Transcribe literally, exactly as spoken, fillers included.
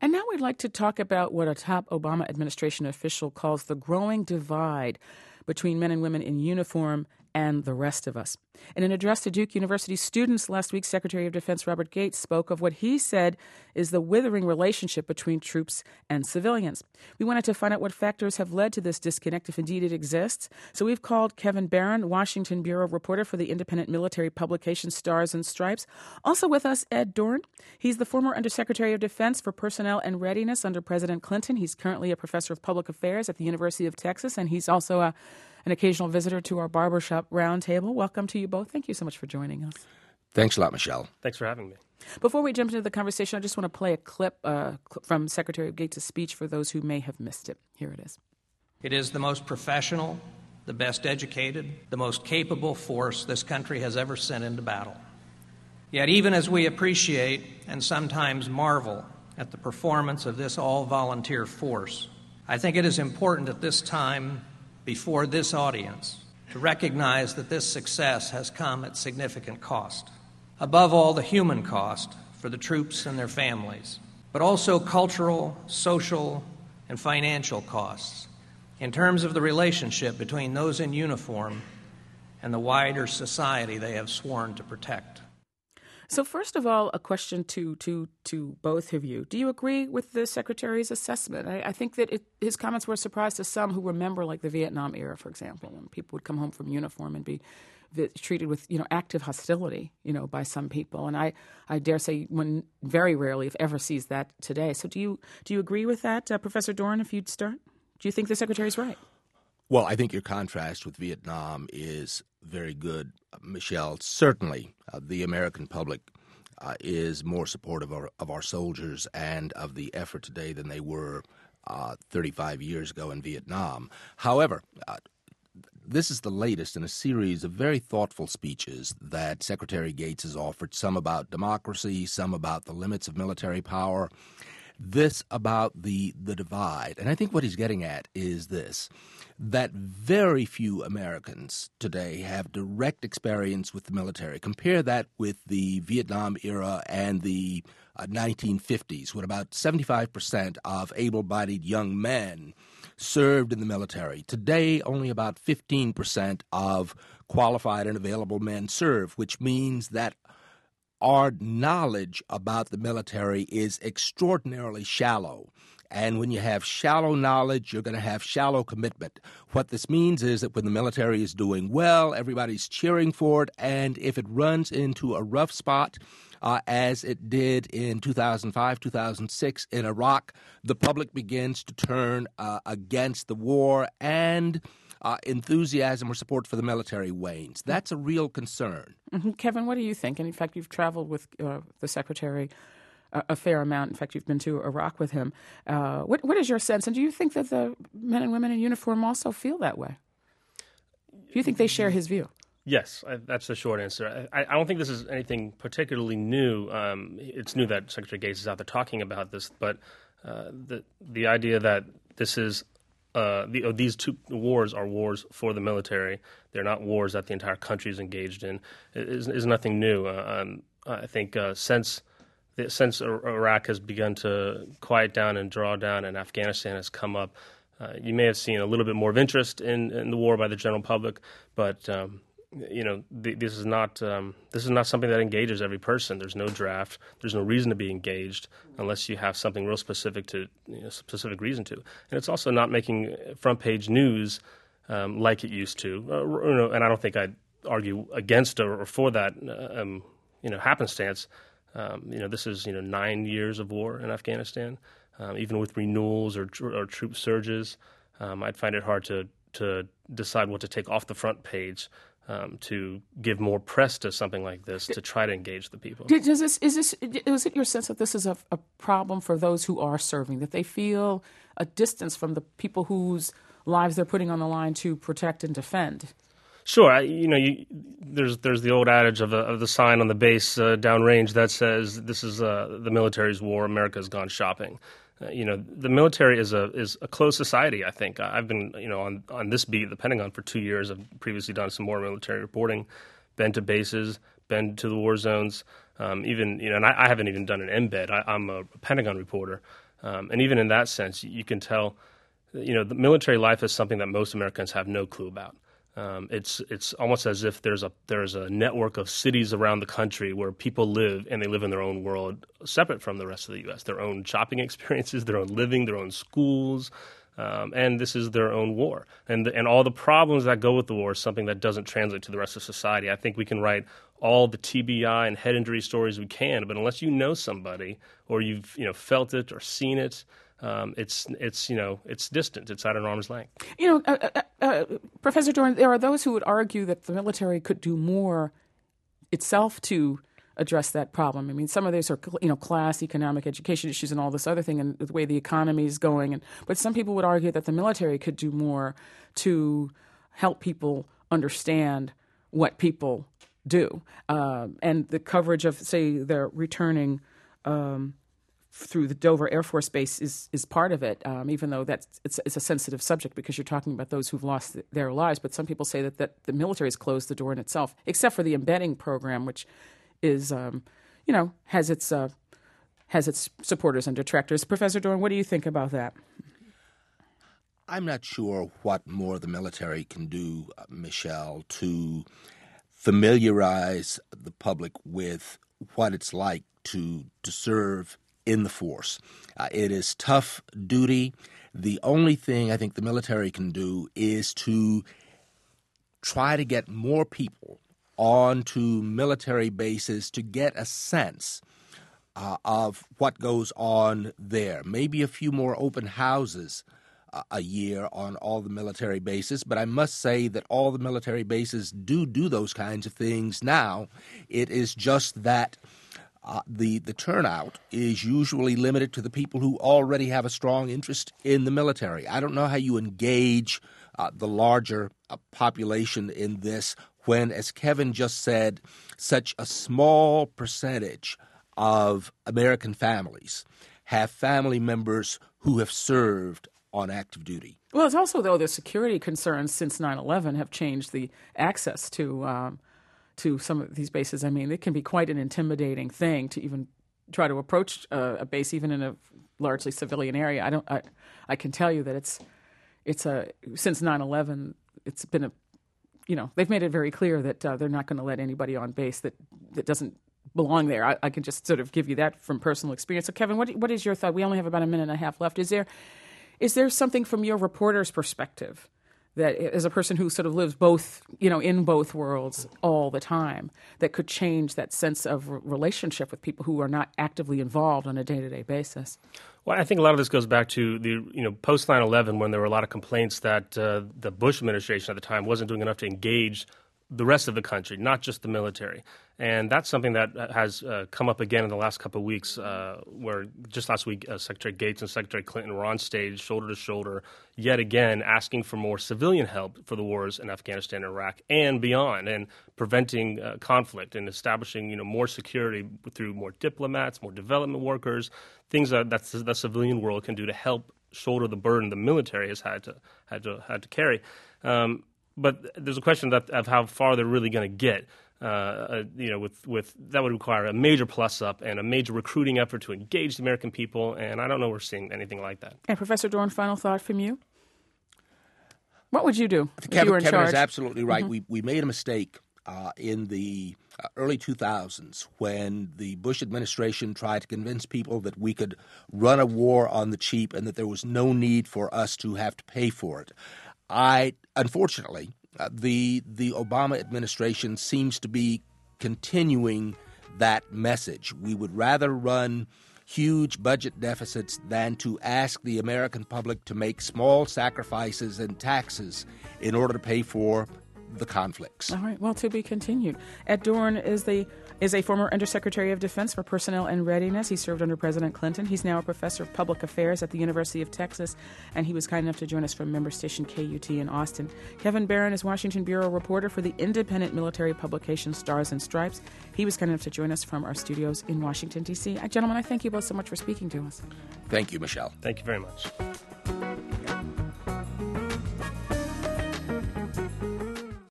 And now we'd like to talk about what a top Obama administration official calls the growing divide between men and women in uniform and the rest of us. In an address to Duke University students last week, Secretary of Defense Robert Gates spoke of what he said is the withering relationship between troops and civilians. We wanted to find out what factors have led to this disconnect, if indeed it exists. So we've called Kevin Barron, Washington Bureau reporter for the independent military publication Stars and Stripes. Also with us, Ed Doran. He's the former Undersecretary of Defense for Personnel and Readiness under President Clinton. He's currently a professor of public affairs at the University of Texas, and he's also a an occasional visitor to our barbershop roundtable. Welcome to you both. Thank you so much for joining us. Thanks a lot, Michelle. Thanks for having me. Before we jump into the conversation, I just want to play a clip uh, from Secretary Gates' speech for those who may have missed it. Here it is. It is the most professional, the best educated, the most capable force this country has ever sent into battle. Yet even as we appreciate and sometimes marvel at the performance of this all-volunteer force, I think it is important at this time before this audience to recognize that this success has come at significant cost. Above all, the human cost for the troops and their families, but also cultural, social, and financial costs in terms of the relationship between those in uniform and the wider society they have sworn to protect. So first of all, a question to to to both of you. Do you agree with the Secretary's assessment? I, I think that it, his comments were a surprise to some who remember, like, the Vietnam era, for example, when people would come home from uniform and be vi- treated with, you know, active hostility, you know, by some people. And I, I dare say one very rarely, if ever, sees that today. So do you do you agree with that, uh, Professor Doran, if you'd start? Do you think the Secretary's right? Well, I think your contrast with Vietnam is very good, Michelle. Certainly, uh, the American public uh, is more supportive of our, of our soldiers and of the effort today than they were uh, thirty-five years ago in Vietnam. However, uh, this is the latest in a series of very thoughtful speeches that Secretary Gates has offered, some about democracy, some about the limits of military power, this about the the divide. And I think what he's getting at is this, that very few Americans today have direct experience with the military. Compare that with the Vietnam era and the uh, nineteen fifties, when about seventy-five percent of able-bodied young men served in the military. Today, only about fifteen percent of qualified and available men serve, which means that our knowledge about the military is extraordinarily shallow. And when you have shallow knowledge, you're going to have shallow commitment. What this means is that when the military is doing well, everybody's cheering for it. And if it runs into a rough spot, uh, as it did in two thousand five, two thousand six in Iraq, the public begins to turn uh, against the war, and Uh, enthusiasm or support for the military wanes. That's a real concern. Mm-hmm. Kevin, what do you think? And in fact, you've traveled with uh, the Secretary a, a fair amount. In fact, you've been to Iraq with him. Uh, what, what is your sense? And do you think that the men and women in uniform also feel that way? Do you think they share his view? Yes, I, that's the short answer. I, I don't think this is anything particularly new. Um, it's new that Secretary Gates is out there talking about this, but uh, the the idea that this is Uh, the, uh, these two wars are wars for the military. They're not wars that the entire country is engaged in. It is, is nothing new. Uh, um, I think uh, since the, since Iraq has begun to quiet down and draw down, and Afghanistan has come up, uh, you may have seen a little bit more of interest in, in the war by the general public. But um, you know, th- this is not um, this is not something that engages every person. There's no draft. There's no reason to be engaged unless you have something real specific to, you know, specific reason to. And it's also not making front page news um, like it used to. Uh, you know, and I don't think I'd argue against or, or for that, uh, um, you know, happenstance. Um, you know, this is you know nine years of war in Afghanistan. Um, even with renewals or, or troop surges, um, I'd find it hard to to decide what to take off the front page. Um, to give more press to something like this, to try to engage the people. Does this, is this, is it your sense that this is a, a problem for those who are serving, that they feel a distance from the people whose lives they're putting on the line to protect and defend? Sure. I, you know, you, there's there's the old adage of, a, of the sign on the base uh, downrange that says this is uh, the military's war, America's gone shopping. Uh, you know, the military is a is a closed society, I think. I've been, you know, on, on this beat, the Pentagon, for two years. I've previously done some more military reporting, been to bases, been to the war zones, um, even, you know, and I, I haven't even done an embed. I, I'm a Pentagon reporter. Um, and even in that sense, you can tell, you know, the military life is something that most Americans have no clue about. Um, it's it's almost as if there's a there's a network of cities around the country where people live, and they live in their own world, separate from the rest of the U S. Their own shopping experiences, their own living, their own schools, um, and this is their own war. And the, and all the problems that go with the war is something that doesn't translate to the rest of society. I think we can write all the T B I and head injury stories we can, but unless you know somebody or you've you know felt it or seen it. Um, it's it's you know it's distant. It's at an arm's length. You know, uh, uh, uh, Professor Doran, there are those who would argue that the military could do more itself to address that problem. I mean, some of these are you know class, economic, education issues, and all this other thing, and the way the economy is going. And but some people would argue that the military could do more to help people understand what people do, um, and the coverage of, say, their returning. Um, through the Dover Air Force Base is is part of it, um, even though that's it's, it's a sensitive subject because you're talking about those who've lost th- their lives. But some people say that, that the military has closed the door in itself, except for the embedding program, which is, um, you know, has its uh, has its supporters and detractors. Professor Doran, what do you think about that? I'm not sure what more the military can do, uh, Michelle, to familiarize the public with what it's like to to serve in the force. Uh, it is tough duty. The only thing I think the military can do is to try to get more people onto military bases to get a sense uh, of what goes on there. Maybe a few more open houses uh, a year on all the military bases, but I must say that all the military bases do do those kinds of things now. It is just that Uh, the, the turnout is usually limited to the people who already have a strong interest in the military. I don't know how you engage uh, the larger uh, population in this when, as Kevin just said, such a small percentage of American families have family members who have served on active duty. Well, it's also, though, the security concerns since nine eleven have changed the access to um to some of these bases. I mean, it can be quite an intimidating thing to even try to approach uh, a base, even in a largely civilian area. I don't. I, I can tell you that it's it's a since nine eleven, it's been a you know they've made it very clear that uh, they're not going to let anybody on base that, that doesn't belong there. I, I can just sort of give you that from personal experience. So, Kevin, what what is your thought? We only have about a minute and a half left. Is there is there something from your reporter's perspective that, as a person who sort of lives both, you know, in both worlds all the time, that could change that sense of relationship with people who are not actively involved on a day-to-day basis? Well, I think a lot of this goes back to the, you know, post nine eleven, when there were a lot of complaints that uh, the Bush administration at the time wasn't doing enough to engage the rest of the country, not just the military. And that's something that has uh, come up again in the last couple of weeks, uh, where just last week uh, Secretary Gates and Secretary Clinton were on stage, shoulder to shoulder, yet again asking for more civilian help for the wars in Afghanistan and Iraq and beyond, and preventing uh, conflict and establishing, you know, more security through more diplomats, more development workers, things that that's, the civilian world can do to help shoulder the burden the military has had to had to had to carry. Um, But there's a question that, of how far they're really going to get. Uh, uh, you know, with, with that would require a major plus up and a major recruiting effort to engage the American people, and I don't know we're seeing anything like that. And Professor Doran, final thought from you? What would you do if Kevin, you were in Kevin charge? is absolutely right. Mm-hmm. We we made a mistake uh, in the uh, early two thousands when the Bush administration tried to convince people that we could run a war on the cheap and that there was no need for us to have to pay for it. I unfortunately, uh, the the Obama administration seems to be continuing that message. We would rather run huge budget deficits than to ask the American public to make small sacrifices in taxes in order to pay for the conflicts. All right. Well, to be continued. Ed Doran is the is a former Undersecretary of Defense for Personnel and Readiness. He served under President Clinton. He's now a professor of public affairs at the University of Texas, and he was kind enough to join us from member station K U T in Austin. Kevin Barron is Washington Bureau reporter for the independent military publication Stars and Stripes. He was kind enough to join us from our studios in Washington, D C. Uh, gentlemen, I thank you both so much for speaking to us. Thank you, Michelle. Thank you very much.